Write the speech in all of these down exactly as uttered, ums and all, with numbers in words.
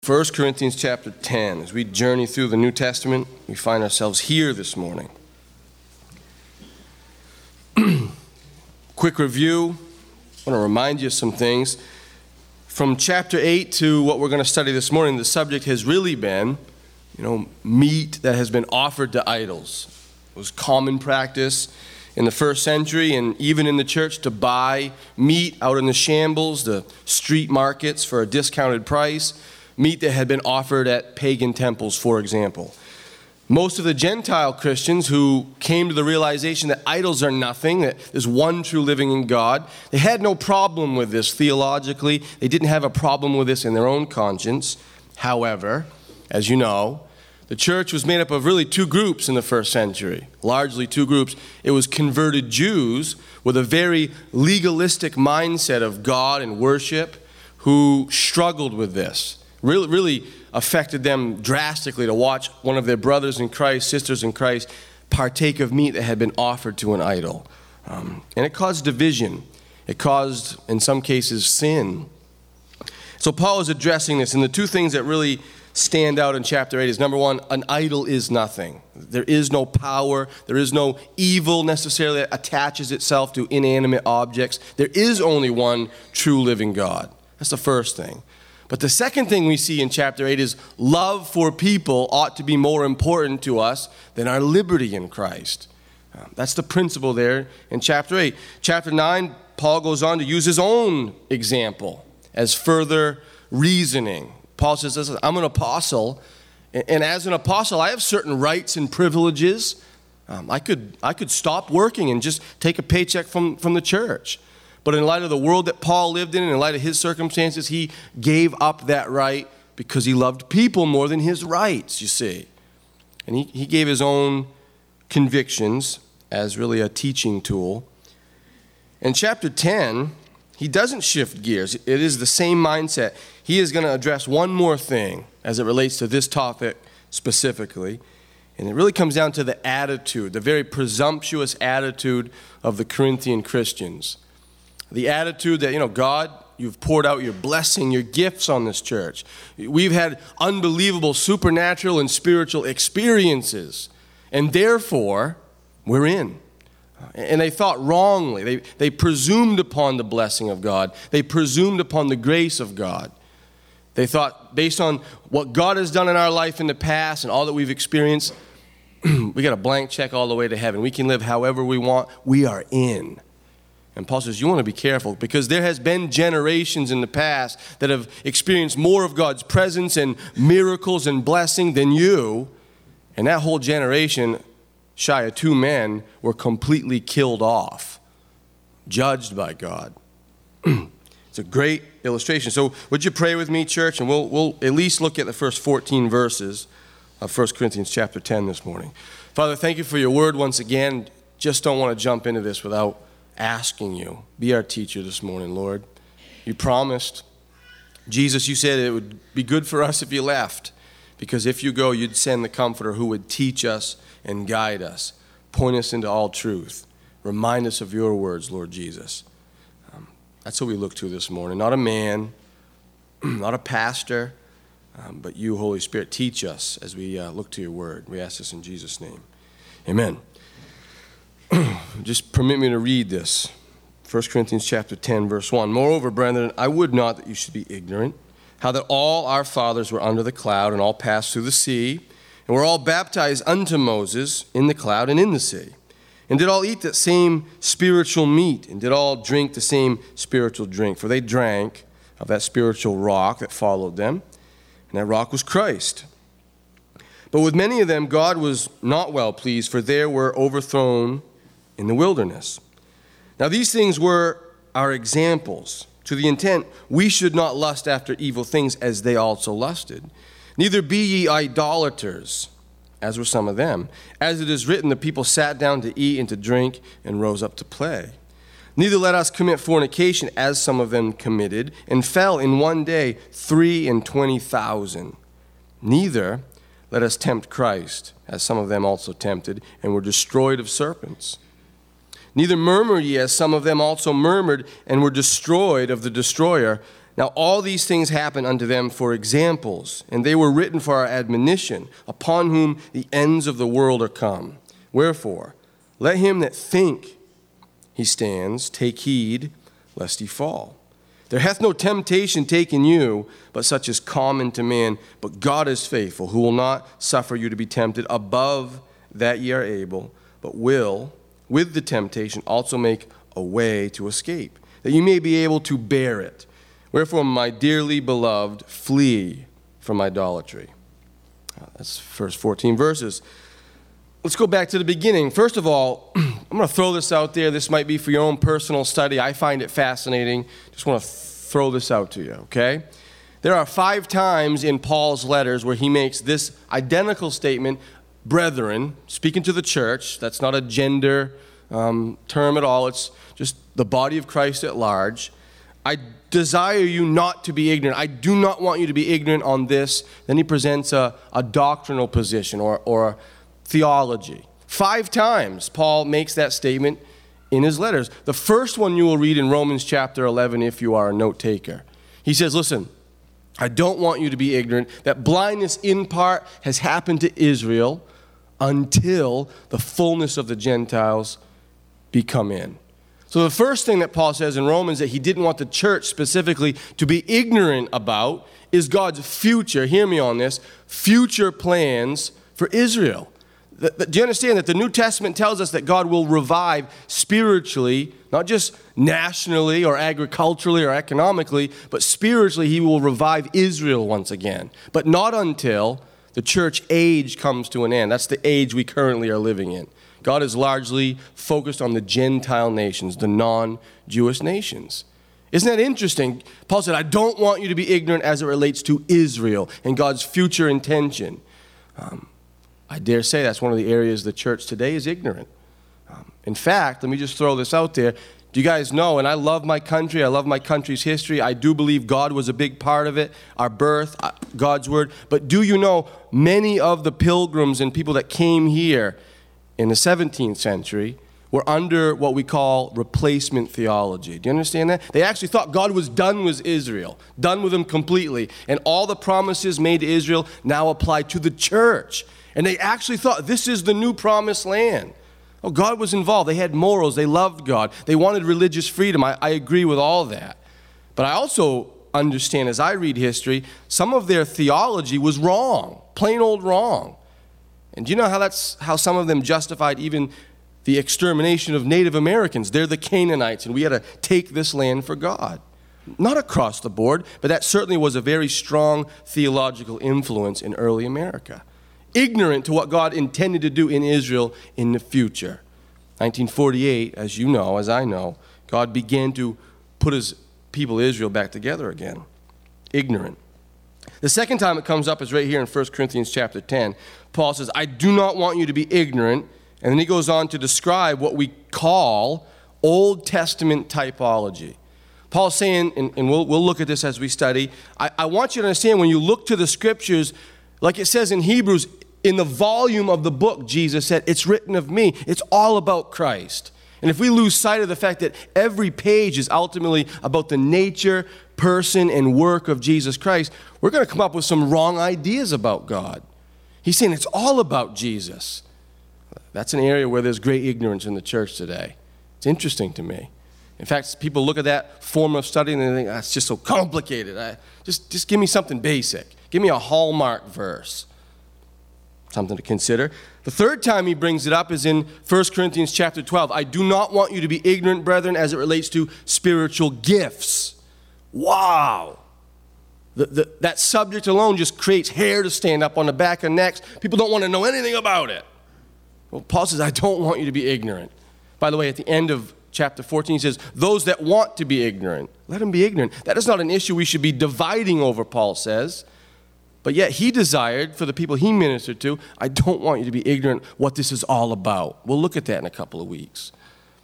First Corinthians chapter ten. As we journey through the New Testament, we find ourselves here this morning. Quick review. I want to remind you of some things. From chapter eight to what we're going to study this morning, the subject has really been, you know, meat that has been offered to idols. It was common practice in the first century and even in the church to buy meat out in the shambles, the street markets, for a discounted price. Meat that had been offered at pagan temples, for example. Most of the Gentile Christians who came to the realization that idols are nothing, that there's one true living in God, they had no problem with this theologically. They didn't have a problem with this in their own conscience. However, as you know, the church was made up of really two groups in the first century, largely two groups. It was converted Jews with a very legalistic mindset of God and worship who struggled with this. Really, really affected them drastically to watch one of their brothers in Christ, sisters in Christ, partake of meat that had been offered to an idol. Um, and it caused division. It caused, in some cases, sin. So Paul is addressing this, and the two things that really stand out in chapter eight is, number one, an idol is nothing. There is no power. There is no evil necessarily that attaches itself to inanimate objects. There is only one true living God. That's the first thing. But the second thing we see in chapter eight is love for people ought to be more important to us than our liberty in Christ. Um, that's the principle there in chapter eight. Chapter nine, Paul goes on to use his own example as further reasoning. Paul says, listen, I'm an apostle, and, and as an apostle, I have certain rights and privileges. Um, I could I could stop working and just take a paycheck from, from the church. But in light of the world that Paul lived in, and in light of his circumstances, he gave up that right because he loved people more than his rights, you see. And he, he gave his own convictions as really a teaching tool. In chapter ten, he doesn't shift gears. It is the same mindset. He is going to address one more thing as it relates to this topic specifically. And it really comes down to the attitude, the very presumptuous attitude of the Corinthian Christians. The attitude that, you know, God, you've poured out your blessing, your gifts on this church. We've had unbelievable supernatural and spiritual experiences, and therefore, we're in. And they thought wrongly. They, they presumed upon the blessing of God. They presumed upon the grace of God. They thought, based on what God has done in our life in the past and all that we've experienced, we got a blank check all the way to heaven. We can live however we want. We are in. And Paul says, you want to be careful because there has been generations in the past that have experienced more of God's presence and miracles and blessing than you. And that whole generation, shy of two men, were completely killed off, judged by God. It's a great illustration. So would you pray with me, church? And we'll, we'll at least look at the first fourteen verses of First Corinthians chapter ten this morning. Father, thank you for your word once again. Just don't want to jump into this without asking you, be our teacher this morning, Lord. You promised. Jesus, you said it would be good for us if you left, because if you go, you'd send the Comforter who would teach us and guide us, point us into all truth, remind us of your words, Lord Jesus. Um, that's what we look to this morning. Not a man, not a pastor, um, but you, Holy Spirit, teach us as we uh, look to your word. We ask this in Jesus' name. Amen. Just permit me to read this. First Corinthians chapter ten, verse one. Moreover, brethren, I would not that you should be ignorant, how that all our fathers were under the cloud, and all passed through the sea, and were all baptized unto Moses in the cloud and in the sea, and did all eat that same spiritual meat, and did all drink the same spiritual drink. For they drank of that spiritual rock that followed them, and that rock was Christ. But with many of them God was not well pleased, for they were overthrown in the wilderness. Now these things were our examples, to the intent we should not lust after evil things as they also lusted. Neither be ye idolaters, as were some of them. As it is written, the people sat down to eat and to drink and rose up to play. Neither let us commit fornication, as some of them committed, and fell in one day three and twenty thousand. Neither let us tempt Christ, as some of them also tempted, and were destroyed of serpents. Neither murmur ye, as some of them also murmured, and were destroyed of the destroyer. Now all these things happen unto them for examples, and they were written for our admonition, upon whom the ends of the world are come. Wherefore, let him that think he stands take heed, lest he fall. There hath no temptation taken you, but such is common to man. But God is faithful, who will not suffer you to be tempted above that ye are able, but will, with the temptation, also make a way to escape, that you may be able to bear it. Wherefore, my dearly beloved, flee from idolatry. That's the first fourteen verses. Let's go back to the beginning. First of all, I'm going to throw this out there. This might be for your own personal study. I find it fascinating. Just want to throw this out to you, okay? There are five times in Paul's letters where he makes this identical statement, brethren, speaking to the church. That's not a gender um, term at all. It's just the body of Christ at large. I desire you not to be ignorant. I do not want you to be ignorant on this. Then he presents a, a doctrinal position or, or theology. Five times Paul makes that statement in his letters. The first one you will read in Romans chapter eleven if you are a note taker. He says, listen, I don't want you to be ignorant that blindness in part has happened to Israel until the fullness of the Gentiles be come in. So the first thing that Paul says in Romans that he didn't want the church specifically to be ignorant about is God's future, hear me on this, future plans for Israel. Do you understand that the New Testament tells us that God will revive spiritually, not just nationally or agriculturally or economically, but spiritually he will revive Israel once again. But not until the church age comes to an end. That's the age we currently are living in. God is largely focused on the Gentile nations, the non-Jewish nations. Isn't that interesting? Paul said, I don't want you to be ignorant as it relates to Israel and God's future intention. Um, I dare say that's one of the areas the church today is ignorant. Um, in fact, let me just throw this out there. Do you guys know, and I love my country, I love my country's history, I do believe God was a big part of it, our birth, God's word, but do you know many of the pilgrims and people that came here in the seventeenth century were under what we call replacement theology. Do you understand that? They actually thought God was done with Israel, done with them completely, and all the promises made to Israel now apply to the church. And they actually thought this is the new promised land. Oh, God was involved. They had morals. They loved God. They wanted religious freedom. I, I agree with all that. But I also understand, as I read history, some of their theology was wrong, plain old wrong. And do you know how that's how some of them justified even the extermination of Native Americans? They're the Canaanites, and we had to take this land for God. Not across the board, but that certainly was a very strong theological influence in early America. Ignorant to what God intended to do in Israel in the future. nineteen forty-eight, as you know, as I know, God began to put his people Israel back together again. Ignorant. The second time it comes up is right here in First Corinthians chapter ten. Paul says, I do not want you to be ignorant. And then he goes on to describe what we call Old Testament typology. Paul's saying, and, and we'll, we'll look at this as we study, I, I want you to understand when you look to the scriptures, like it says in Hebrews, in the volume of the book, Jesus said, it's written of me. It's all about Christ. And if we lose sight of the fact that every page is ultimately about the nature, person, and work of Jesus Christ, we're going to come up with some wrong ideas about God. He's saying it's all about Jesus. That's an area where there's great ignorance in the church today. It's interesting to me. In fact, people look at that form of study and they think, that's just so complicated. I, just, just give me something basic. Give me a hallmark verse. Something to consider. The third time he brings it up is in First Corinthians chapter twelve. I do not want you to be ignorant, brethren, as it relates to spiritual gifts. Wow. The, the, that subject alone just creates hair to stand up on the back of necks. People don't want to know anything about it. Well, Paul says, I don't want you to be ignorant. By the way, at the end of chapter fourteen, he says, those that want to be ignorant, let them be ignorant. That is not an issue we should be dividing over, Paul says. But yet he desired, for the people he ministered to, I don't want you to be ignorant what this is all about. We'll look at that in a couple of weeks.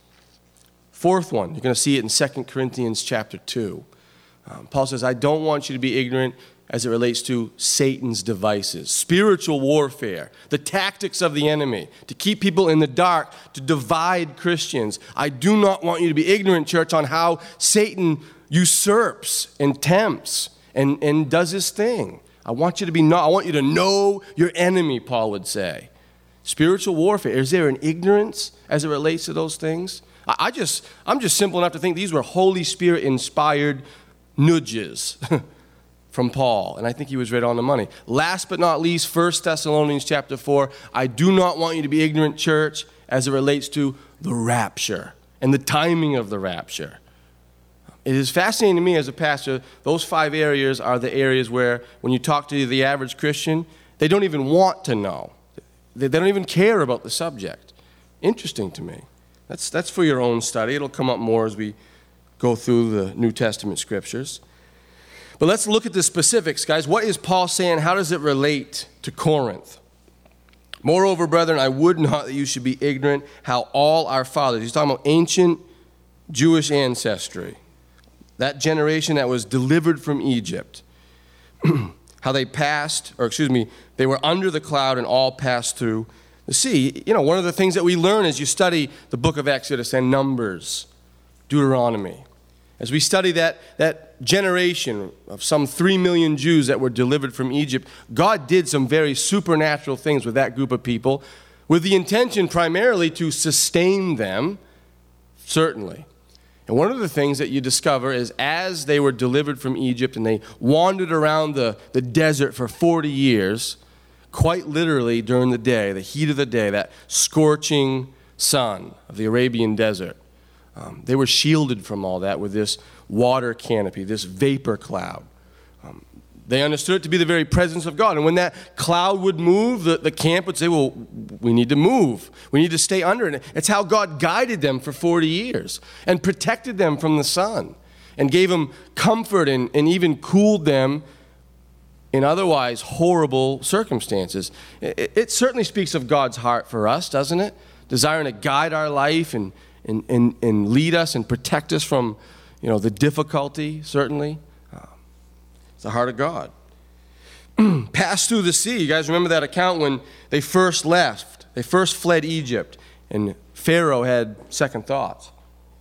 Fourth one, you're going to see it in Second Corinthians chapter two. Um, Paul says, I don't want you to be ignorant as it relates to Satan's devices, spiritual warfare, the tactics of the enemy, to keep people in the dark, to divide Christians. I do not want you to be ignorant, church, on how Satan usurps and tempts and, and does his thing. I want you to be not, I want you to know your enemy, Paul would say. Spiritual warfare. Is there an ignorance as it relates to those things? I, I just, I'm just simple enough to think these were Holy Spirit inspired nudges from Paul, and I think he was right on the money. Last but not least, First Thessalonians chapter four, I do not want you to be ignorant, church, as it relates to the rapture and the timing of the rapture. It is fascinating to me as a pastor, those five areas are the areas where when you talk to the average Christian, they don't even want to know. They don't even care about the subject. Interesting to me. That's, that's for your own study. It'll come up more as we go through the New Testament scriptures. But let's look at the specifics, guys. What is Paul saying? How does it relate to Corinth? Moreover, brethren, I would not that you should be ignorant how all our fathers, he's talking about ancient Jewish ancestry, that generation that was delivered from Egypt, how they passed, or excuse me, they were under the cloud and all passed through the sea. You know, one of the things that we learn as you study the book of Exodus and Numbers, Deuteronomy, as we study that, that generation of some three million Jews that were delivered from Egypt, God did some very supernatural things with that group of people with the intention primarily to sustain them, certainly. And one of the things that you discover is as they were delivered from Egypt and they wandered around the, the desert for forty years, quite literally during the day, the heat of the day, that scorching sun of the Arabian desert, um, they were shielded from all that with this water canopy, this vapor cloud. Um, they understood it to be the very presence of God. And when that cloud would move, the, the camp would say, well, we need to move. We need to stay under it. It's how God guided them for forty years and protected them from the sun and gave them comfort and, and even cooled them in otherwise horrible circumstances. It, it certainly speaks of God's heart for us, doesn't it? Desiring to guide our life and, and, and, and lead us and protect us from, you know, the difficulty, certainly. It's the heart of God. Passed through the sea. You guys remember that account when they first left? They first fled Egypt, and Pharaoh had second thoughts.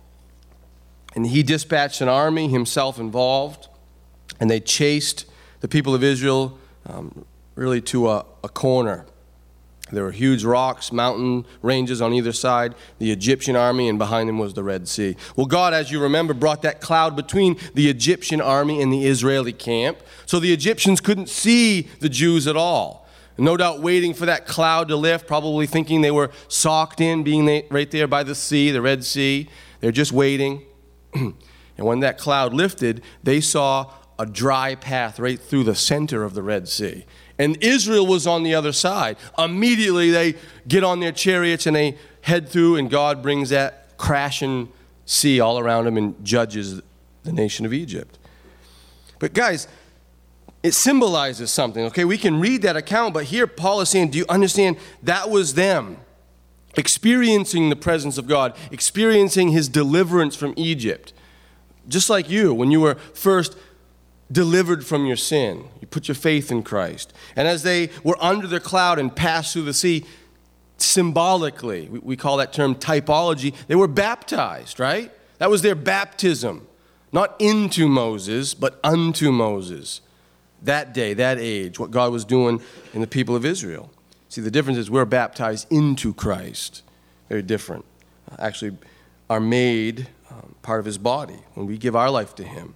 And he dispatched an army, himself involved, and they chased the people of Israel um, really to a, a corner. There were huge rocks, mountain ranges on either side, the Egyptian army, and behind them was the Red Sea. Well, God, as you remember, brought that cloud between the Egyptian army and the Israeli camp, so the Egyptians couldn't see the Jews at all. No doubt waiting for that cloud to lift, probably thinking they were socked in, being right there by the sea, the Red Sea. They're just waiting. And when that cloud lifted, they saw a dry path right through the center of the Red Sea. And Israel was on the other side. Immediately they get on their chariots and they head through, and God brings that crashing sea all around them and judges the nation of Egypt. But guys, it symbolizes something, okay? We can read that account, but here Paul is saying, do you understand? That was them experiencing the presence of God, experiencing his deliverance from Egypt. Just like you, when you were first delivered from your sin. You put your faith in Christ. And as they were under the cloud and passed through the sea, symbolically, we, we call that term typology, they were baptized, right? That was their baptism. Not into Moses, but unto Moses. That day, that age, what God was doing in the people of Israel. See, the difference is we're baptized into Christ. Very different. Actually, are made um, part of his body when we give our life to him.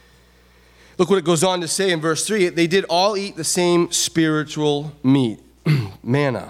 Look what it goes on to say in verse three. They did all eat the same spiritual meat, manna.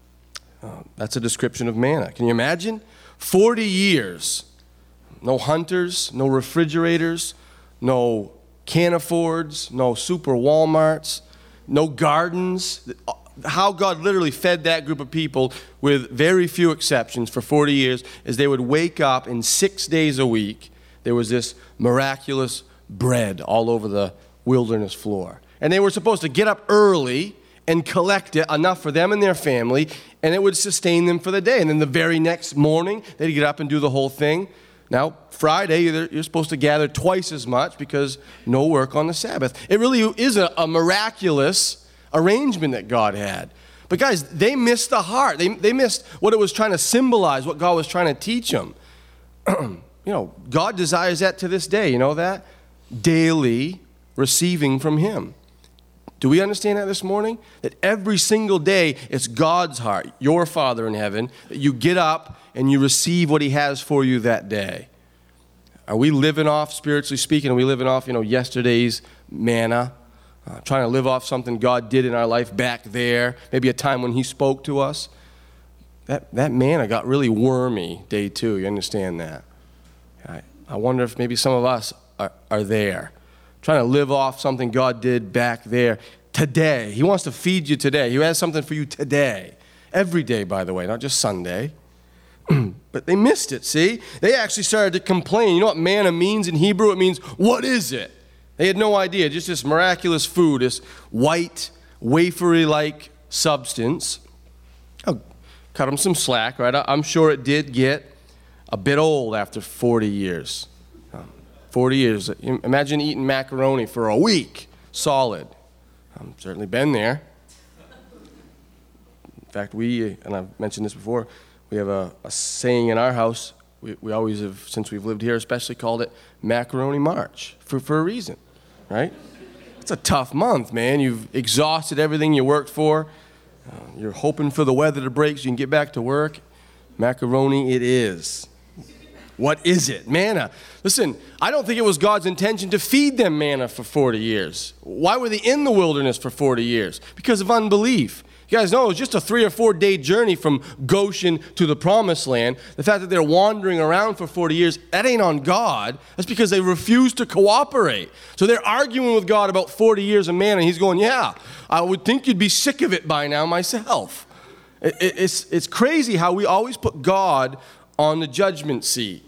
Uh, that's a description of manna. Can you imagine? forty years. No hunters, no refrigerators, no canna-fords, no super Walmarts, no gardens. How God literally fed that group of people with very few exceptions for forty years is they would wake up and six days a week, there was this miraculous bread all over the wilderness floor. And they were supposed to get up early and collect it, enough for them and their family, and it would sustain them for the day. And then the very next morning, they'd get up and do the whole thing. Now, Friday, you're supposed to gather twice as much because no work on the Sabbath. It really is a, a miraculous arrangement that God had. But guys, they missed the heart. They, they missed what it was trying to symbolize, what God was trying to teach them. You You know, God desires that to this day. You know that? Daily receiving from him. Do we understand that this morning? That every single day it's God's heart, your Father in heaven, that you get up and you receive what he has for you that day. Are we living off, spiritually speaking, are we living off, you know, yesterday's manna? Uh, trying to live off something God did in our life back there, maybe a time when he spoke to us? That, that manna got really wormy day two. You understand that? I, I wonder if maybe some of us are, are there. Trying to live off something God did back there today. He wants to feed you today. He has something for you today. Every day, by the way, not just Sunday. But they missed it, see? They actually started to complain. You know what manna means in Hebrew? It means, what is it? They had no idea. Just this miraculous food, this white, wafery-like substance. I'll cut them some slack, right? I'm sure it did get a bit old after forty years. forty years. Imagine eating macaroni for a week, solid. I've certainly been there. In fact, we, and I've mentioned this before, we have a, a saying in our house, we, we always have, since we've lived here especially, called it Macaroni March, for, for a reason, right? It's a tough month, man. You've exhausted everything you worked for. Uh, you're hoping for the weather to break so you can get back to work. Macaroni it is. What is it? Manna. Listen, I don't think it was God's intention to feed them manna for forty years. Why were they in the wilderness for forty years? Because of unbelief. You guys know it was just a three or four day journey from Goshen to the promised land. The fact that they're wandering around for forty years, that ain't on God. That's because they refuse to cooperate. So they're arguing with God about forty years of manna, and he's going, yeah, I would think you'd be sick of it by now myself. It, it, it's, it's crazy how we always put God on the judgment seat.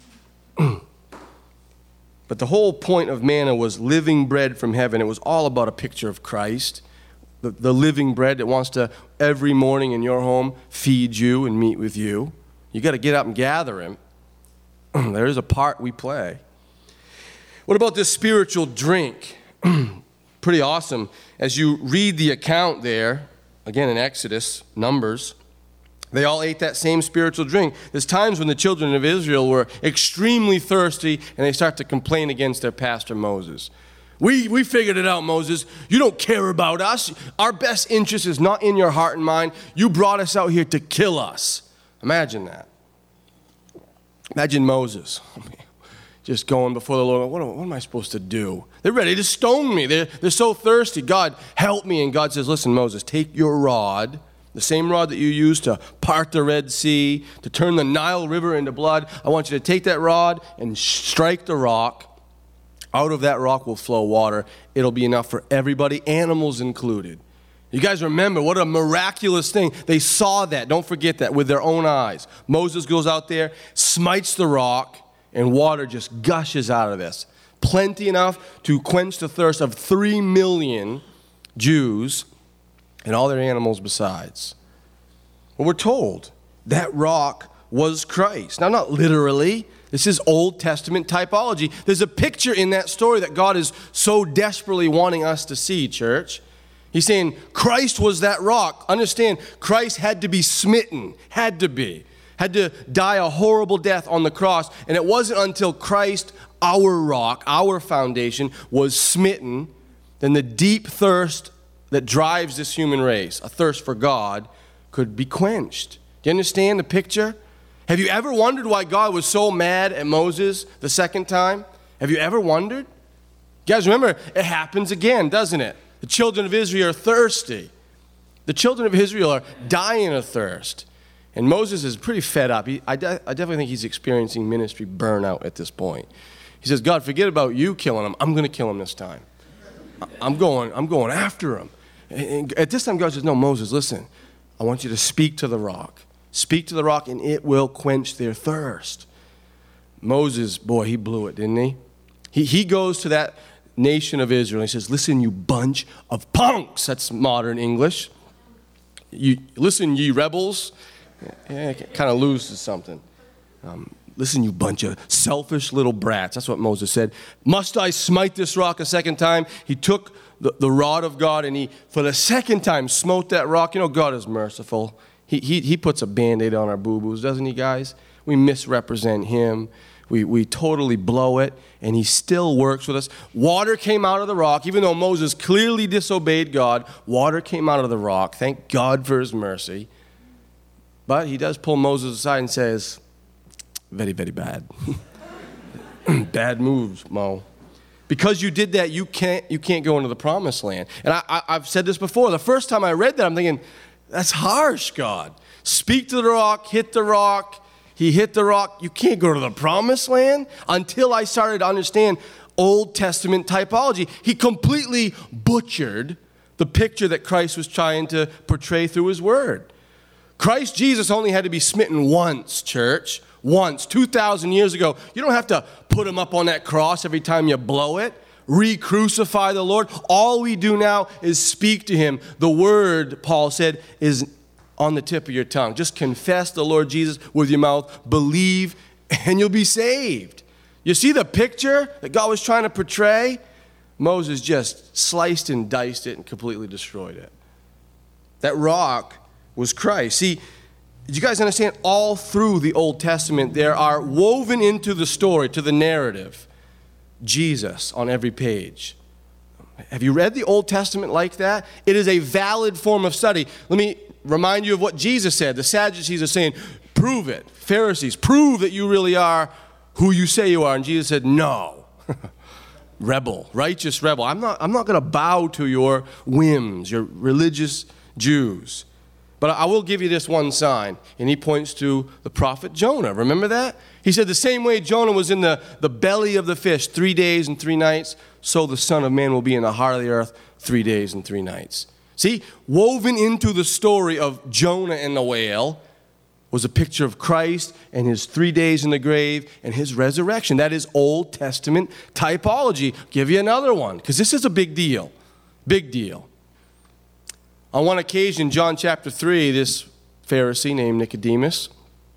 But the whole point of manna was living bread from heaven. It was all about a picture of Christ, the, the living bread that wants to, every morning in your home, feed you and meet with you. You got to get up and gather him. There is a part we play. What about this spiritual drink? Pretty awesome. As you read the account there, again in Exodus, Numbers, they all ate that same spiritual drink. There's times when the children of Israel were extremely thirsty and they start to complain against their pastor Moses. We we figured it out, Moses. You don't care about us. Our best interest is not in your heart and mind. You brought us out here to kill us. Imagine that. Imagine Moses just going before the Lord. What, what am I supposed to do? They're ready to stone me. They're, they're so thirsty. God, help me. And God says, listen, Moses, take your rod, the same rod that you used to part the Red Sea, to turn the Nile River into blood. I want you to take that rod and strike the rock. Out of that rock will flow water. It'll be enough for everybody, animals included. You guys remember what a miraculous thing. They saw that. Don't forget that with their own eyes. Moses goes out there, smites the rock, and water just gushes out of this. Plenty enough to quench the thirst of three million Jews and all their animals besides. Well, we're told that rock was Christ. Now, not literally. This is Old Testament typology. There's a picture in that story that God is so desperately wanting us to see, church. He's saying Christ was that rock. Understand, Christ had to be smitten, had to be, had to die a horrible death on the cross. And it wasn't until Christ, our rock, our foundation, was smitten, then the deep thirst that drives this human race, a thirst for God, could be quenched. Do you understand the picture? Have you ever wondered why God was so mad at Moses the second time? Have you ever wondered? You guys remember, it happens again, doesn't it? The children of Israel are thirsty. The children of Israel are dying of thirst. And Moses is pretty fed up. He, I, de- I definitely think he's experiencing ministry burnout at this point. He says, God, forget about you killing him. I'm going to kill him this time. I'm going, I'm going after him. And at this time, God says, no, Moses, listen. I want you to speak to the rock. Speak to the rock, and it will quench their thirst. Moses, boy, he blew it, didn't he? He, he goes to that nation of Israel, and he says, listen, you bunch of punks. That's modern English. You listen, ye rebels. Yeah, it kind of loses something. Um, listen, you bunch of selfish little brats. That's what Moses said. Must I smite this rock a second time? He took the, the rod of God, and he, for the second time, smote that rock. You know, God is merciful. He, he, he puts a Band-Aid on our boo-boos, doesn't he, guys? We misrepresent him. We, we totally blow it, and he still works with us. Water came out of the rock. Even though Moses clearly disobeyed God, water came out of the rock. Thank God for his mercy. But he does pull Moses aside and says, very, very bad. Bad moves, Mo. Because you did that, you can't, you can't go into the promised land. And I, I, I've said this before. The first time I read that, I'm thinking, that's harsh, God. Speak to the rock, hit the rock. He hit the rock. You can't go to the promised land. Until I started to understand Old Testament typology, he completely butchered the picture that Christ was trying to portray through his word. Christ Jesus only had to be smitten once, church. Once, two thousand years ago. You don't have to put him up on that cross every time you blow it. Re-crucify the Lord. All we do now is speak to him. The word, Paul said, is on the tip of your tongue. Just confess the Lord Jesus with your mouth, believe, and you'll be saved. You see the picture that God was trying to portray? Moses just sliced and diced it and completely destroyed it. That rock was Christ. See, did you guys understand? All through the Old Testament, there are woven into the story, to the narrative, Jesus on every page. Have you read the Old Testament like that? It is a valid form of study. Let me remind you of what Jesus said. The Sadducees are saying, prove it. Pharisees, prove that you really are who you say you are. And Jesus said, no. Rebel, righteous rebel. I'm not, I'm not going to bow to your whims, your religious Jews. But I will give you this one sign. And he points to the prophet Jonah. Remember that? He said the same way Jonah was in the, the belly of the fish three days and three nights, so the Son of Man will be in the heart of the earth three days and three nights. See, woven into the story of Jonah and the whale was a picture of Christ and his three days in the grave and his resurrection. That is Old Testament typology. I'll give you another one, because this is a big deal. Big deal. On one occasion, John chapter three, this Pharisee named Nicodemus,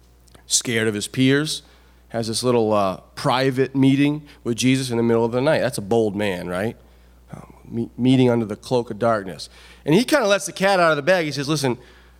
scared of his peers, has this little uh, private meeting with Jesus in the middle of the night. That's a bold man, right? Um, me- meeting under the cloak of darkness. And he kind of lets the cat out of the bag. He says, listen,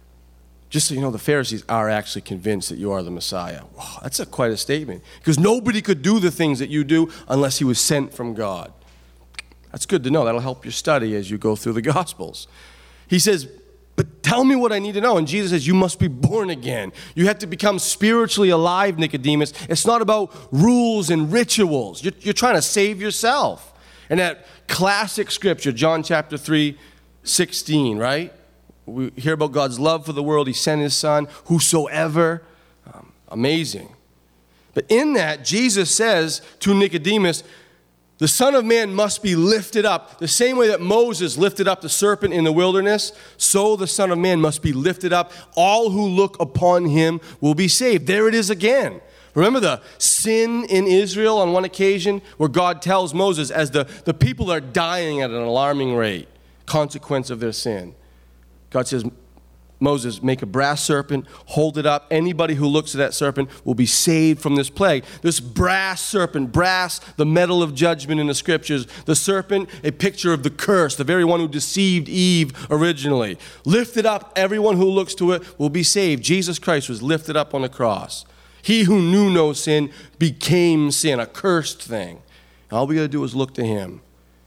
just so you know, the Pharisees are actually convinced that you are the Messiah. Wow, that's a, quite a statement. Because nobody could do the things that you do unless he was sent from God. That's good to know. That'll help your study as you go through the Gospels. He says, but tell me what I need to know. And Jesus says, you must be born again. You have to become spiritually alive, Nicodemus. It's not about rules and rituals. You're, you're trying to save yourself. And that classic scripture, John chapter three, sixteen, right? We hear about God's love for the world. He sent his son, whosoever. Um, amazing. But in that, Jesus says to Nicodemus, the Son of Man must be lifted up. The same way that Moses lifted up the serpent in the wilderness, so the Son of Man must be lifted up. All who look upon him will be saved. There it is again. Remember the sin in Israel on one occasion where God tells Moses, as the, the people are dying at an alarming rate, consequence of their sin. God says, Moses, make a brass serpent, hold it up. Anybody who looks at that serpent will be saved from this plague. This brass serpent, brass, the metal of judgment in the scriptures. The serpent, a picture of the curse, the very one who deceived Eve originally. Lifted up, everyone who looks to it will be saved. Jesus Christ was lifted up on the cross. He who knew no sin became sin, a cursed thing. All we got to do is look to him.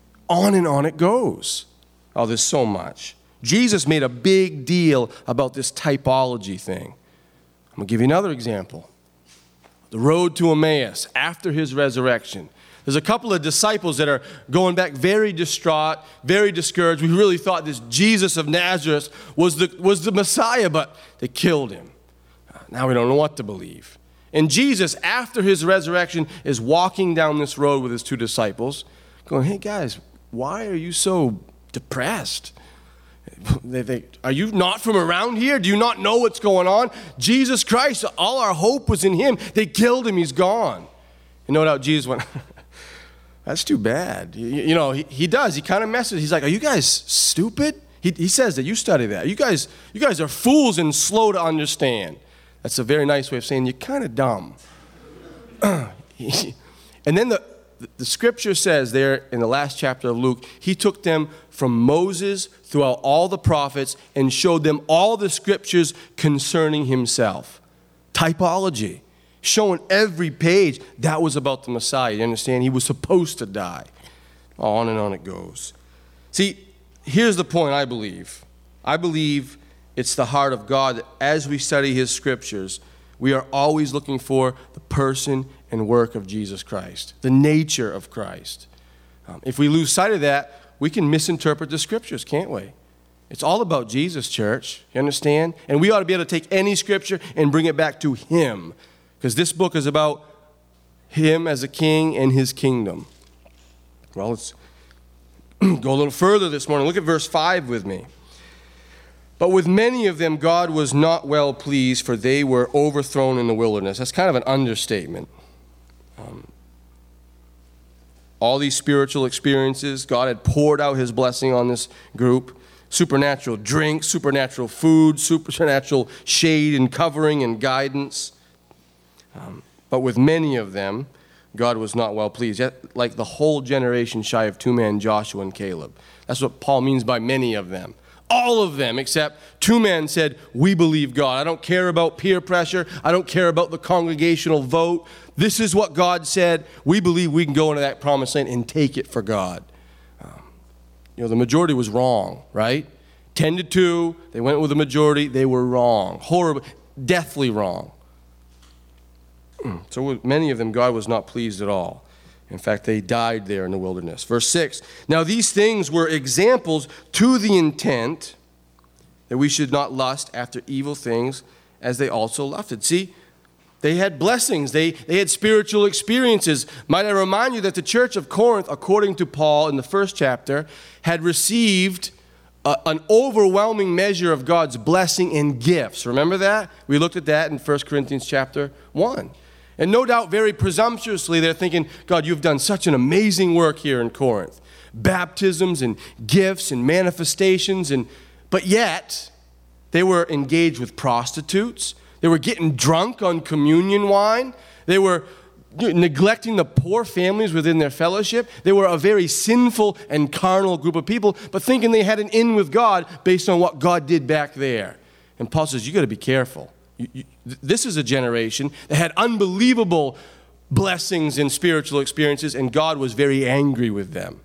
On and on it goes. Oh, there's so much. Jesus made a big deal about this typology thing. I'm going to give you another example. The road to Emmaus, after his resurrection. There's a couple of disciples that are going back very distraught, very discouraged. We really thought this Jesus of Nazareth was the, was the Messiah, but they killed him. Now we don't know what to believe. And Jesus, after his resurrection, is walking down this road with his two disciples, going, hey guys, why are you so depressed? They, they, are you not from around here? Do you not know what's going on? Jesus Christ, all our hope was in him. They killed him. He's gone. And no doubt Jesus went, that's too bad. You, you know, he, he does. He kind of messes. He's like, are you guys stupid? He, he says that. You study that. You guys, you guys are fools and slow to understand. That's a very nice way of saying you're kind of dumb. And then the, the scripture says there in the last chapter of Luke, he took them from Moses throughout all the prophets and showed them all the scriptures concerning himself. Typology. showing every page that was about the Messiah. You understand? He was supposed to die. On and on it goes. See, here's the point I believe. I believe it's the heart of God that as we study his scriptures, we are always looking for the person and work of Jesus Christ, the nature of Christ. Um, if we lose sight of that, we can misinterpret the scriptures, can't we? It's all about Jesus, church. You understand? And we ought to be able to take any scripture and bring it back to him, because this book is about him as a king and his kingdom. Well, let's go a little further this morning. Look at verse five with me. But with many of them God was not well pleased, for they were overthrown in the wilderness. That's kind of an understatement. Um, all these spiritual experiences, God had poured out his blessing on this group. Supernatural drink, supernatural food, supernatural shade and covering and guidance. Um, but with many of them, God was not well pleased. Yet, like the whole generation shy of two men, Joshua and Caleb. That's what Paul means by many of them. All of them, except two men said, we believe God. I don't care about peer pressure. I don't care about the congregational vote. This is what God said. We believe we can go into that promised land and take it for God. Um, you know, the majority was wrong, right? Ten to two, they went with the majority. They were wrong. Horrible, deathly wrong. So with many of them, God was not pleased at all. In fact, they died there in the wilderness. Verse six, now these things were examples to the intent that we should not lust after evil things as they also lusted. See, they had blessings. They, they had spiritual experiences. Might I remind you that the church of Corinth, according to Paul in the first chapter, had received a, an overwhelming measure of God's blessing and gifts. Remember that? We looked at that in First Corinthians chapter one. And no doubt, very presumptuously, they're thinking, God, you've done such an amazing work here in Corinth. Baptisms and gifts and manifestations. and But yet, they were engaged with prostitutes. They were getting drunk on communion wine. They were neglecting the poor families within their fellowship. They were a very sinful and carnal group of people, but thinking they had an in with God based on what God did back there. And Paul says, you got to be careful. You, you, this is a generation that had unbelievable blessings and spiritual experiences, and God was very angry with them.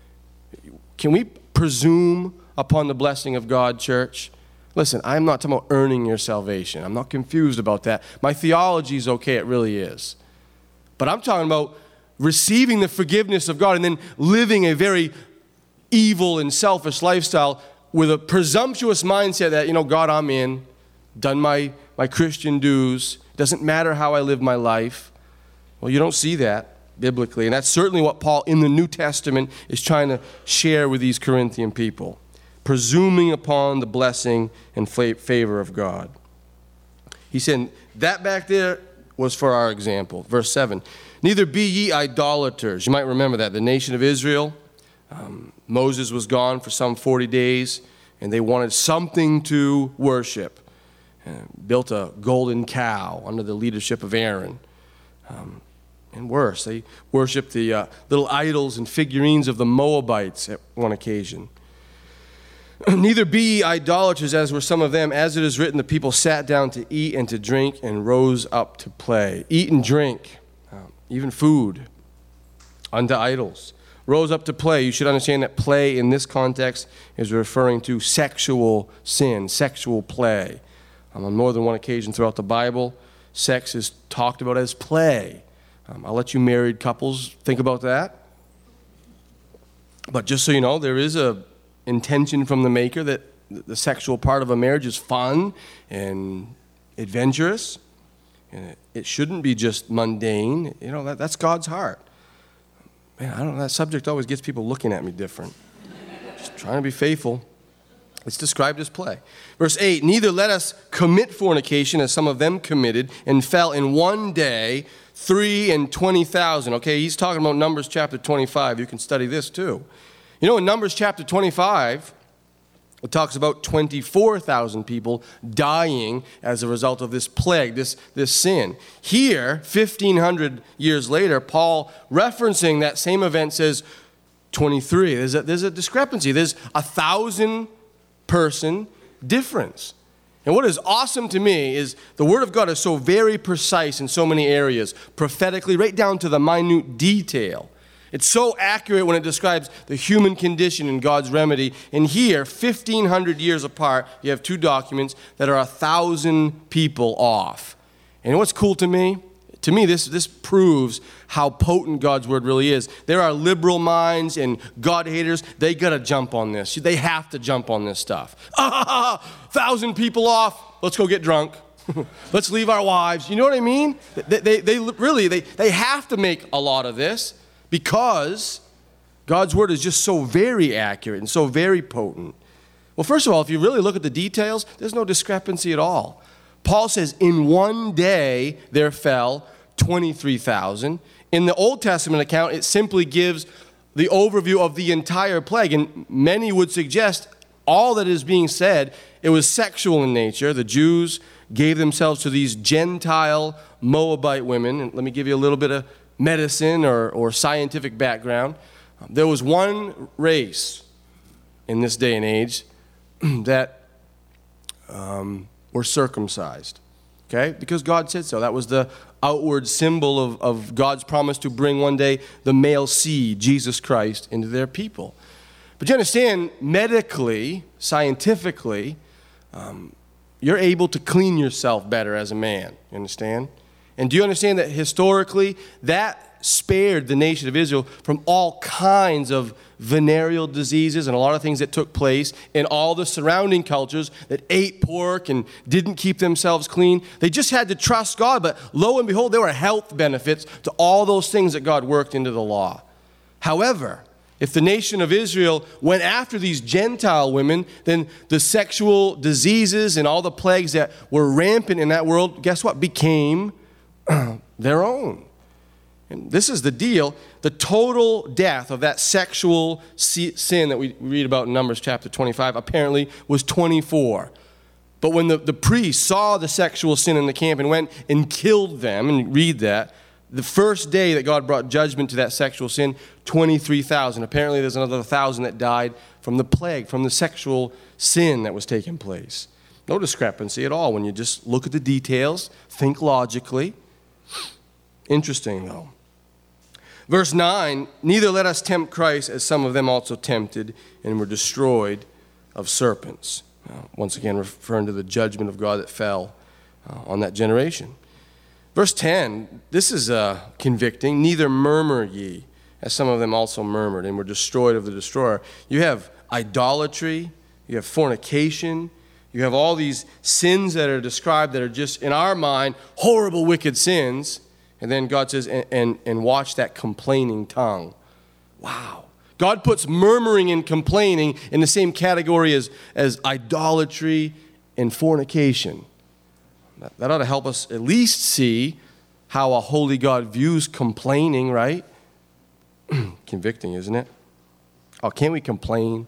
Can we presume upon the blessing of God, church? Listen, I'm not talking about earning your salvation. I'm not confused about that. My theology is okay, it really is. But I'm talking about receiving the forgiveness of God and then living a very evil and selfish lifestyle with a presumptuous mindset that, you know, God, I'm in, done my my Christian dues. Doesn't matter how I live my life. Well, you don't see that biblically. And that's certainly what Paul in the New Testament is trying to share with these Corinthian people. Presuming upon the blessing and favor of God. He said, that back there was for our example. Verse seven, neither be ye idolaters. You might remember that. The nation of Israel, um, Moses was gone for some forty days, and they wanted something to worship. Uh, built a golden cow under the leadership of Aaron. Um, and worse, they worshiped the uh, little idols and figurines of the Moabites at one occasion. Neither be ye idolaters, as were some of them. As it is written, the people sat down to eat and to drink and rose up to play. Eat and drink, um, even food, unto idols. Rose up to play. You should understand that play in this context is referring to sexual sin, sexual play. Um, on more than one occasion throughout the Bible, sex is talked about as play. Um, I'll let you married couples think about that. But just so you know, there is a intention from the Maker that the sexual part of a marriage is fun and adventurous. And it, it shouldn't be just mundane. You know, that, that's God's heart. Man, I don't know, that subject always gets people looking at me different. Just trying to be faithful. It's described as play. Verse eight, neither let us commit fornication as some of them committed and fell in one day three and twenty thousand. Okay, he's talking about Numbers chapter twenty-five. You can study this too. You know, in Numbers chapter twenty-five, it talks about twenty-four thousand people dying as a result of this plague, this, this sin. Here, fifteen hundred years later, Paul, referencing that same event, says twenty-three. There's a, there's a discrepancy. There's a thousand person difference. And what is awesome to me is the Word of God is so very precise in so many areas, prophetically, right down to the minute detail. It's so accurate when it describes the human condition and God's remedy. And here, fifteen hundred years apart, you have two documents that are a thousand people off. And what's cool to me? To me, this, this proves how potent God's Word really is. There are liberal minds and God haters. They got to jump on this. They have to jump on this stuff. Ah, thousand people off. Let's go get drunk. Let's leave our wives. You know what I mean? They, they, they really, they, they have to make a lot of this because God's Word is just so very accurate and so very potent. Well, first of all, if you really look at the details, there's no discrepancy at all. Paul says, in one day there fell twenty-three thousand. In the Old Testament account, it simply gives the overview of the entire plague. And many would suggest all that is being said, it was sexual in nature. The Jews gave themselves to these Gentile Moabite women. And let me give you a little bit of medicine or, or scientific background. There was one race in this day and age that um, were circumcised, okay? Because God said so. That was the outward symbol of, of God's promise to bring one day the male seed, Jesus Christ, into their people. But you understand, medically, scientifically, um, you're able to clean yourself better as a man, you understand? And do you understand that historically, that spared the nation of Israel from all kinds of venereal diseases and a lot of things that took place in all the surrounding cultures that ate pork and didn't keep themselves clean? They just had to trust God, but lo and behold, there were health benefits to all those things that God worked into the law. However, if the nation of Israel went after these Gentile women, then the sexual diseases and all the plagues that were rampant in that world, guess what, became their own. And this is the deal. The total death of that sexual sin that we read about in Numbers chapter twenty-five apparently was twenty-four. But when the, the priests saw the sexual sin in the camp and went and killed them, and read that, the first day that God brought judgment to that sexual sin, twenty-three thousand. Apparently there's another one thousand that died from the plague, from the sexual sin that was taking place. No discrepancy at all when you just look at the details, think logically. Interesting, though. Verse nine, neither let us tempt Christ as some of them also tempted and were destroyed of serpents. Uh, once again, referring to the judgment of God that fell uh, on that generation. Verse ten, this is uh, convicting. Neither murmur ye, as some of them also murmured and were destroyed of the destroyer. You have idolatry, you have fornication, you have all these sins that are described that are just, in our mind, horrible, wicked sins. And then God says, and, and, and watch that complaining tongue. Wow. God puts murmuring and complaining in the same category as, as idolatry and fornication. That, that ought to help us at least see how a holy God views complaining, right? Convicting, isn't it? Oh, can't we complain?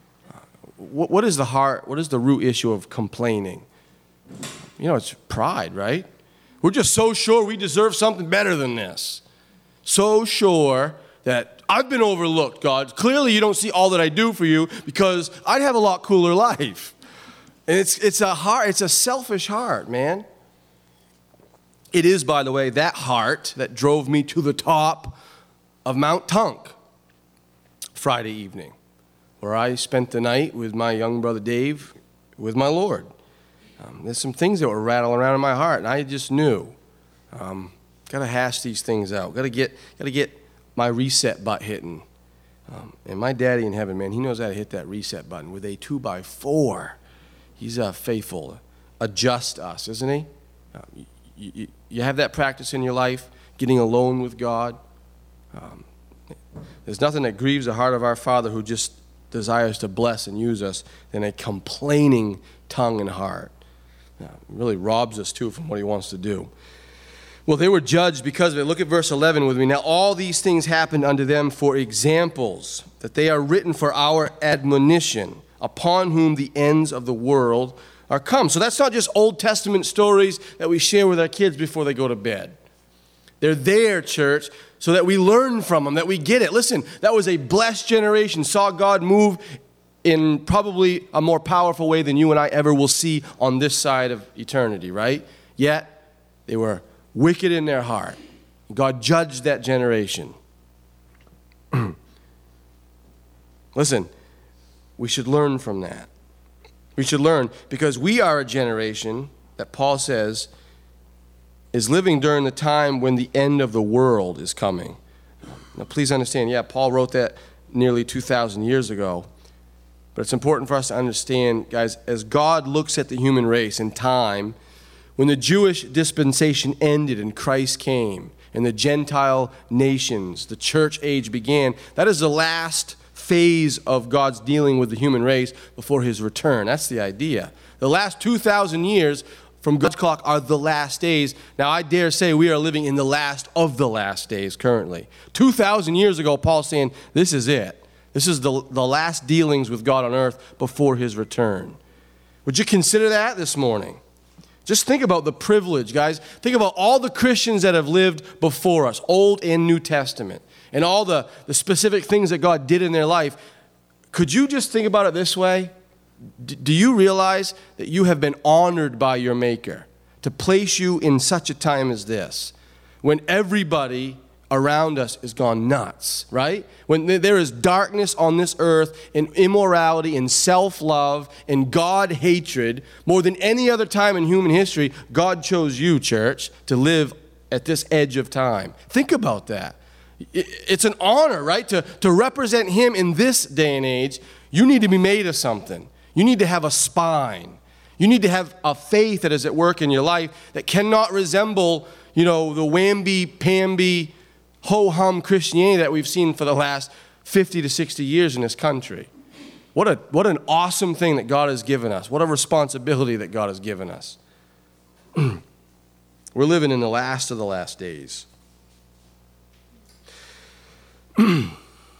What, what is the heart, what is the root issue of complaining? You know, it's pride, right? We're just so sure we deserve something better than this. So sure that I've been overlooked, God. Clearly you don't see all that I do for you because I'd have a lot cooler life. And it's it's a heart, it's a selfish heart, man. It is, by the way, that heart that drove me to the top of Mount Tunk Friday evening, where I spent the night with my young brother Dave, with my Lord. Um, there's some things that were rattling around in my heart, and I just knew, um, got to hash these things out. Got to get, got to get my reset button hitting. Um, and my daddy in heaven, man, he knows how to hit that reset button with a two by four. He's uh, faithful, adjust us, isn't he? Uh, you, you, you have that practice in your life, getting alone with God. Um, there's nothing that grieves the heart of our Father who just desires to bless and use us than a complaining tongue and heart. Uh, really robs us, too, from what he wants to do. Well, they were judged because of it. Look at verse eleven with me. Now, all these things happened unto them for examples, that they are written for our admonition, upon whom the ends of the world are come. So that's not just Old Testament stories that we share with our kids before they go to bed. They're there, church, so that we learn from them, that we get it. Listen, that was a blessed generation, saw God move in probably a more powerful way than you and I ever will see on this side of eternity, right? Yet, they were wicked in their heart. God judged that generation. Listen, we should learn from that. We should learn because we are a generation that Paul says is living during the time when the end of the world is coming. Now, please understand, yeah, Paul wrote that nearly two thousand years ago. But it's important for us to understand, guys, as God looks at the human race in time, when the Jewish dispensation ended and Christ came, and the Gentile nations, the church age began, that is the last phase of God's dealing with the human race before his return. That's the idea. The last two thousand years from God's clock are the last days. Now, I dare say we are living in the last of the last days currently. two thousand years ago, Paul's saying, this is it. This is the, the last dealings with God on earth before his return. Would you consider that this morning? Just think about the privilege, guys. Think about all the Christians that have lived before us, Old and New Testament, and all the, the specific things that God did in their life. Could you just think about it this way? D- do you realize that you have been honored by your Maker to place you in such a time as this, when everybody around us is gone nuts, right? When there is darkness on this earth and immorality and self-love and God-hatred, more than any other time in human history, God chose you, church, to live at this edge of time. Think about that. It's an honor, right? To, to represent him in this day and age, you need to be made of something. You need to have a spine. You need to have a faith that is at work in your life that cannot resemble, you know, the whamby-pamby, ho-hum Christianity that we've seen for the last fifty to sixty years in this country. What a what an awesome thing that God has given us. What a responsibility that God has given us. We're living in the last of the last days. Would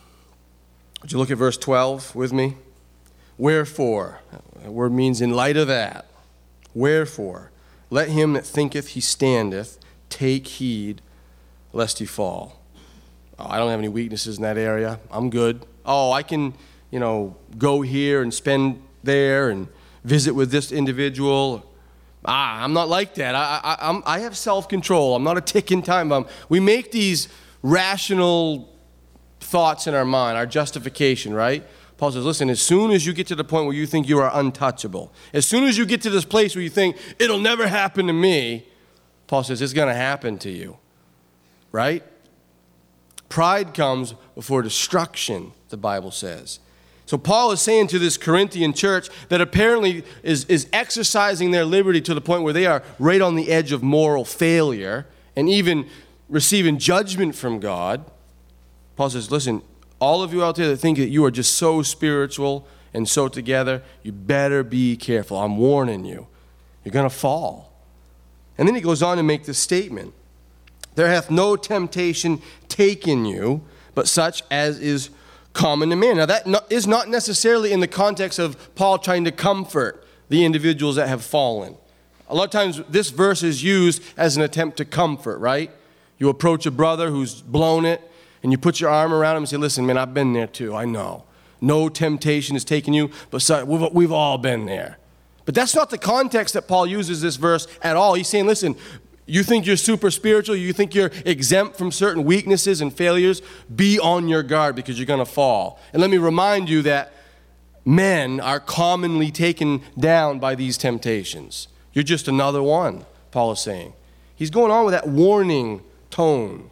you look at verse twelve with me? Wherefore, that word means in light of that. Wherefore, let him that thinketh he standeth take heed lest he fall. Oh, I don't have any weaknesses in that area. I'm good. Oh, I can, you know, go here and spend there and visit with this individual. Ah, I'm not like that. I, I, I'm, I have self-control. I'm not a ticking time bomb. We make these rational thoughts in our mind, our justification, right? Paul says, listen, as soon as you get to the point where you think you are untouchable, as soon as you get to this place where you think, it'll never happen to me, Paul says, it's going to happen to you. Right? Pride comes before destruction, the Bible says. So Paul is saying to this Corinthian church that apparently is, is exercising their liberty to the point where they are right on the edge of moral failure and even receiving judgment from God. Paul says, listen, all of you out there that think that you are just so spiritual and so together, you better be careful. I'm warning you. You're going to fall. And then he goes on to make this statement. There hath no temptation taken you, but such as is common to man. Now that no, is not necessarily in the context of Paul trying to comfort the individuals that have fallen. A lot of times this verse is used as an attempt to comfort, right? You approach a brother who's blown it, and you put your arm around him and say, listen, man, I've been there too, I know. No temptation has taken you, but such, we've, we've all been there. But that's not the context that Paul uses this verse at all. He's saying, listen, you think you're super spiritual, you think you're exempt from certain weaknesses and failures, be on your guard because you're going to fall. And let me remind you that men are commonly taken down by these temptations. You're just another one, Paul is saying. He's going on with that warning tone.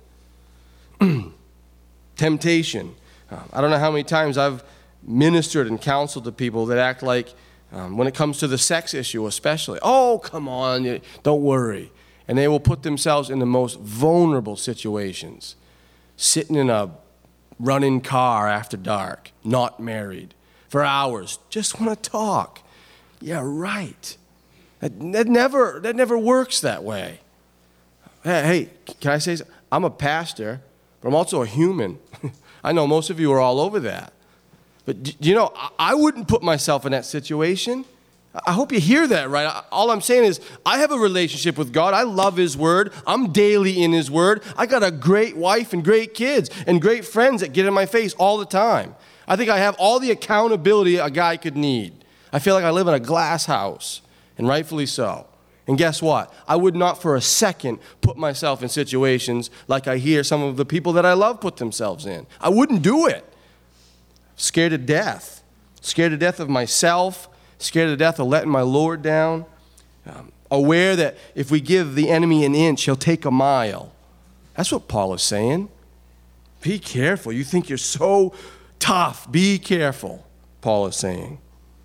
Temptation. Uh, I don't know how many times I've ministered and counseled to people that act like, um, when it comes to the sex issue especially, oh, come on, don't worry. And they will put themselves in the most vulnerable situations, sitting in a running car after dark, not married, for hours, just want to talk. Yeah, right. That, that never that never works that way. Hey, hey, can I say something? I'm a pastor, but I'm also a human. I know most of you are all over that. But, you know, I wouldn't put myself in that situation. I hope you hear that, right? All I'm saying is I have a relationship with God. I love his word. I'm daily in his word. I got a great wife and great kids and great friends that get in my face all the time. I think I have all the accountability a guy could need. I feel like I live in a glass house, and rightfully so. And guess what? I would not for a second put myself in situations like I hear some of the people that I love put themselves in. I wouldn't do it. Scared to death. Scared to death of myself. Scared to death of letting my Lord down. Um, aware that if we give the enemy an inch, he'll take a mile. That's what Paul is saying. Be careful. You think you're so tough. Be careful, Paul is saying.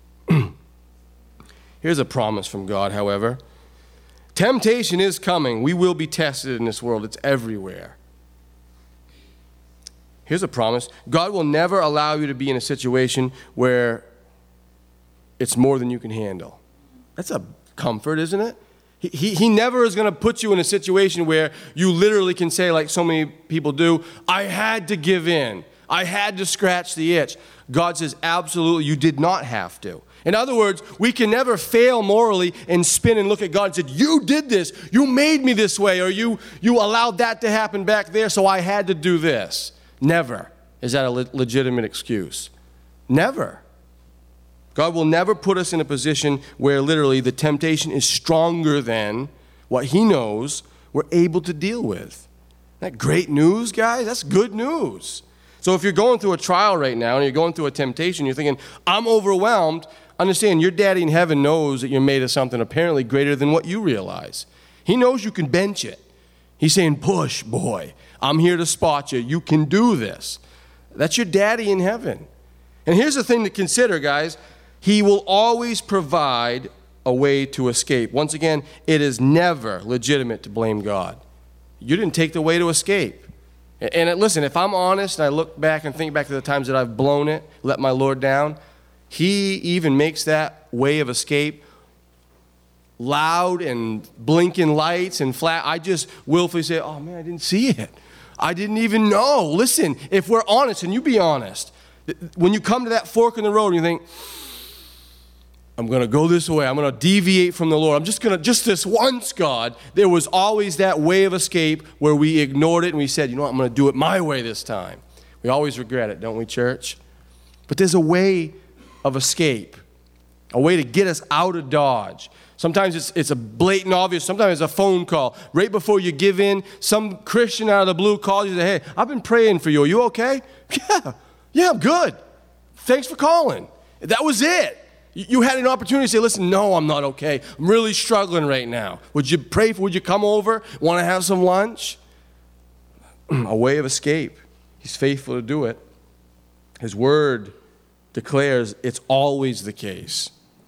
Here's a promise from God, however. Temptation is coming. We will be tested in this world. It's everywhere. Here's a promise. God will never allow you to be in a situation where it's more than you can handle. That's a comfort, isn't it? He, he, he never is going to put you in a situation where you literally can say, like so many people do, I had to give in. I had to scratch the itch. God says, absolutely, you did not have to. In other words, we can never fail morally and spin and look at God and say, you did this, you made me this way, or you, you allowed that to happen back there, so I had to do this. Never is that a le- legitimate excuse. Never. God will never put us in a position where literally the temptation is stronger than what he knows we're able to deal with. Isn't that great news, guys? That's good news. So if you're going through a trial right now and you're going through a temptation, you're thinking, I'm overwhelmed, understand, your daddy in heaven knows that you're made of something apparently greater than what you realize. He knows you can bench it. He's saying, push, boy. I'm here to spot you. You can do this. That's your daddy in heaven. And here's the thing to consider, guys. He will always provide a way to escape. Once again, it is never legitimate to blame God. You didn't take the way to escape. And listen, if I'm honest and I look back and think back to the times that I've blown it, let my Lord down, he even makes that way of escape loud and blinking lights and flat. I just willfully say, oh man, I didn't see it. I didn't even know. Listen, if we're honest, and you be honest, when you come to that fork in the road and you think, I'm going to go this way. I'm going to deviate from the Lord. I'm just going to, just this once, God, there was always that way of escape where we ignored it and we said, you know what, I'm going to do it my way this time. We always regret it, don't we, church? But there's a way of escape, a way to get us out of Dodge. Sometimes it's, it's a blatant obvious. Sometimes it's a phone call. Right before you give in, some Christian out of the blue calls you and say, hey, I've been praying for you. Are you okay? Yeah, yeah, I'm good. Thanks for calling. That was it. You had an opportunity to say, listen, no, I'm not okay. I'm really struggling right now. Would you pray for, would you come over? Want to have some lunch? A way of escape. He's faithful to do it. His word declares it's always the case.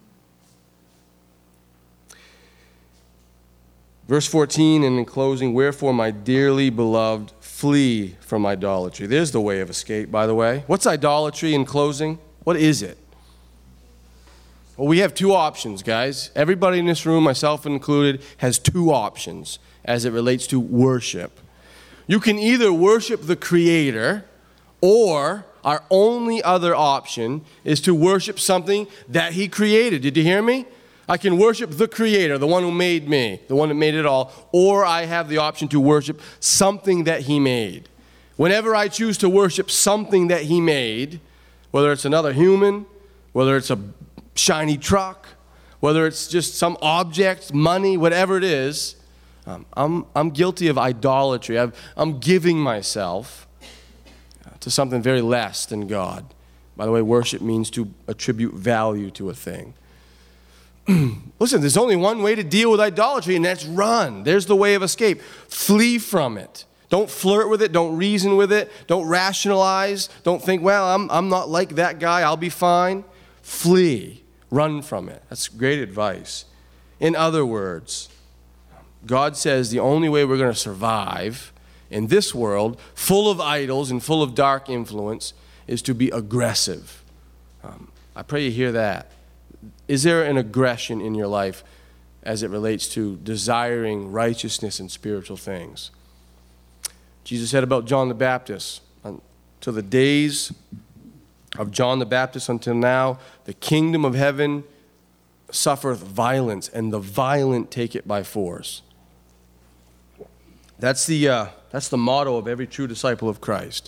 Verse fourteen, and in closing, wherefore, my dearly beloved, flee from idolatry. There's the way of escape, by the way. What's idolatry in closing? What is it? Well, we have two options, guys. Everybody in this room, myself included, has two options as it relates to worship. You can either worship the Creator, or our only other option is to worship something that He created. Did you hear me? I can worship the Creator, the one who made me, the one that made it all, or I have the option to worship something that He made. Whenever I choose to worship something that He made, whether it's another human, whether it's a shiny truck, whether it's just some object, money, whatever it is, um, I'm, I'm guilty of idolatry. I've, I'm giving myself to something very less than God. By the way, worship means to attribute value to a thing. Listen, there's only one way to deal with idolatry, and that's run. There's the way of escape. Flee from it. Don't flirt with it. Don't reason with it. Don't rationalize. Don't think, well, I'm, I'm not like that guy. I'll be fine. Flee. Run from it. That's great advice. In other words, God says the only way we're going to survive in this world, full of idols and full of dark influence, is to be aggressive. Um, I pray you hear that. Is there an aggression in your life as it relates to desiring righteousness and spiritual things? Jesus said about John the Baptist, to the days of John the Baptist until now, the kingdom of heaven suffereth violence, and the violent take it by force. That's the, uh, that's the motto of every true disciple of Christ.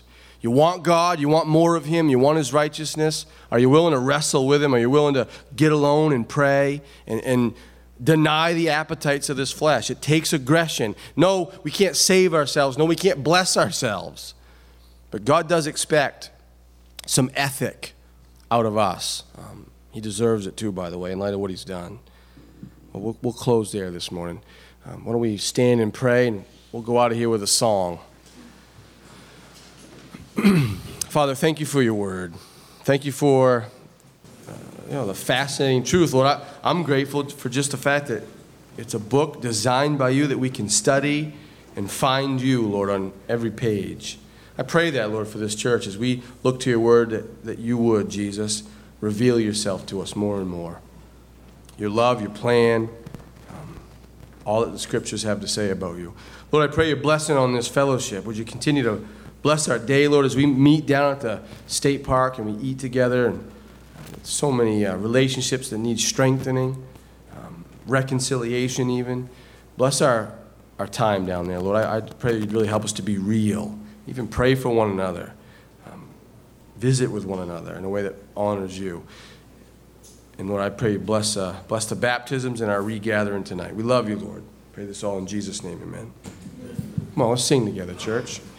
You want God, you want more of him, you want his righteousness. Are you willing to wrestle with him? Are you willing to get alone and pray and, and deny the appetites of this flesh? It takes aggression. No, we can't save ourselves. No, we can't bless ourselves. But God does expect some ethic out of us. Um, he deserves it too, by the way, in light of what he's done. Well, we'll, we'll close there this morning. Um, why don't we stand and pray, and we'll go out of here with a song. Father, thank you for your word. Thank you for uh, you know, the fascinating truth. Lord, I, I'm grateful for just the fact that it's a book designed by you that we can study and find you, Lord, on every page. I pray that, Lord, for this church as we look to your word, that, that you would, Jesus, reveal yourself to us more and more. Your love, your plan, um, all that the scriptures have to say about you. Lord, I pray your blessing on this fellowship. Would you continue to bless our day, Lord, as we meet down at the state park and we eat together. And so many uh, relationships that need strengthening, um, reconciliation even. Bless our, our time down there, Lord. I, I pray you'd really help us to be real. Even pray for one another. Um, visit with one another in a way that honors you. And Lord, I pray you bless, uh, bless the baptisms and our regathering tonight. We love you, Lord. Pray this all in Jesus' name, amen. Come on, let's sing together, church.